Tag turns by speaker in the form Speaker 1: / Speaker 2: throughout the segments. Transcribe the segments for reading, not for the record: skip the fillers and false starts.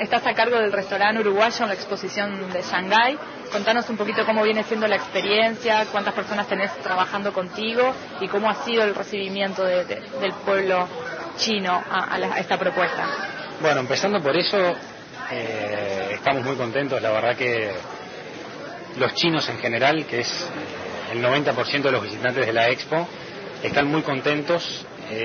Speaker 1: estás a cargo del restaurante uruguayo en la exposición de Shanghái. Contanos un poquito cómo viene siendo la experiencia, cuántas personas tenés trabajando contigo y cómo ha sido el recibimiento del pueblo chino a esta propuesta.
Speaker 2: Bueno, empezando por eso, estamos muy contentos. La verdad que los chinos en general, que es el 90% de los visitantes de la Expo, están muy contentos.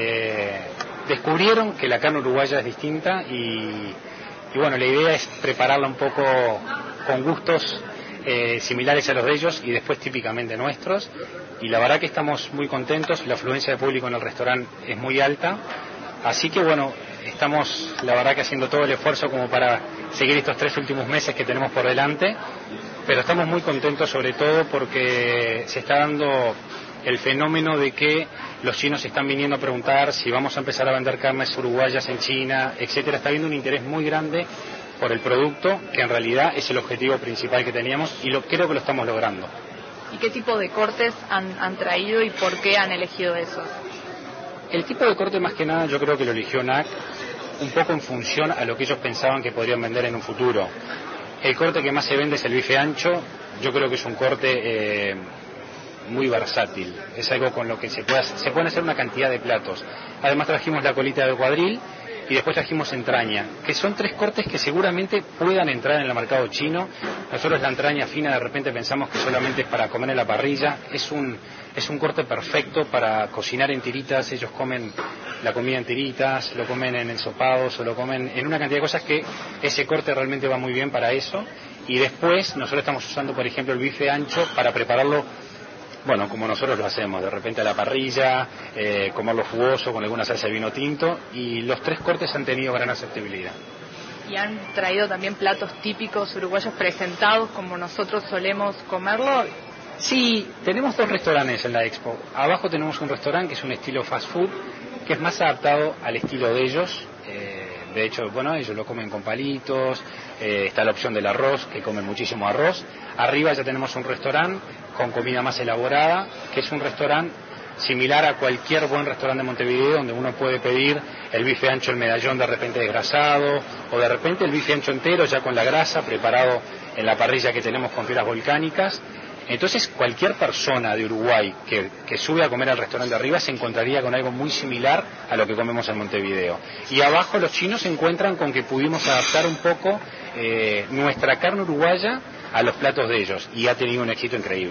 Speaker 2: Descubrieron que la carne uruguaya es distinta y bueno, la idea es prepararla un poco con gustos similares a los de ellos y después típicamente nuestros, y la verdad que estamos muy contentos. La afluencia de público en el restaurante es muy alta, así que bueno, estamos la verdad que haciendo todo el esfuerzo como para seguir estos 3 últimos meses que tenemos por delante, pero estamos muy contentos sobre todo porque se está dando el fenómeno de que los chinos están viniendo a preguntar si vamos a empezar a vender carnes uruguayas en China, etcétera. Está habiendo un interés muy grande por el producto, que en realidad es el objetivo principal que teníamos, y creo que lo estamos logrando.
Speaker 1: ¿Y qué tipo de cortes han traído y por qué han elegido esos?
Speaker 2: El tipo de corte más que nada yo creo que lo eligió NAC un poco en función a lo que ellos pensaban que podrían vender en un futuro. El corte que más se vende es el bife ancho. Yo creo que es un corte muy versátil, es algo con lo que se pueden hacer una cantidad de platos. Además trajimos la colita de cuadril y después trajimos entraña, que son 3 cortes que seguramente puedan entrar en el mercado chino. Nosotros la entraña fina de repente pensamos que solamente es para comer en la parrilla. Es un corte perfecto para cocinar en tiritas. Ellos comen la comida en tiritas, lo comen en ensopados o lo comen en una cantidad de cosas, que ese corte realmente va muy bien para eso. Y después nosotros estamos usando, por ejemplo, el bife ancho para prepararlo, bueno, como nosotros lo hacemos, de repente a la parrilla, comerlo jugoso con alguna salsa de vino tinto, y los 3 cortes han tenido gran aceptabilidad.
Speaker 1: ¿Y han traído también platos típicos uruguayos presentados como nosotros solemos comerlo?
Speaker 2: Sí, tenemos 2 restaurantes en la Expo. Abajo tenemos un restaurante que es un estilo fast food, que es más adaptado al estilo de ellos. De hecho, bueno, ellos lo comen con palitos. Está la opción del arroz, que comen muchísimo arroz. Arriba ya tenemos un restaurante con comida más elaborada, que es un restaurante similar a cualquier buen restaurante de Montevideo, donde uno puede pedir el bife ancho, el medallón de repente desgrasado, o de repente el bife ancho entero ya con la grasa, preparado en la parrilla que tenemos con fibras volcánicas. Entonces cualquier persona de Uruguay que sube a comer al restaurante de arriba se encontraría con algo muy similar a lo que comemos en Montevideo. Y abajo los chinos se encuentran con que pudimos adaptar un poco nuestra carne uruguaya a los platos de ellos, y ha tenido un éxito increíble.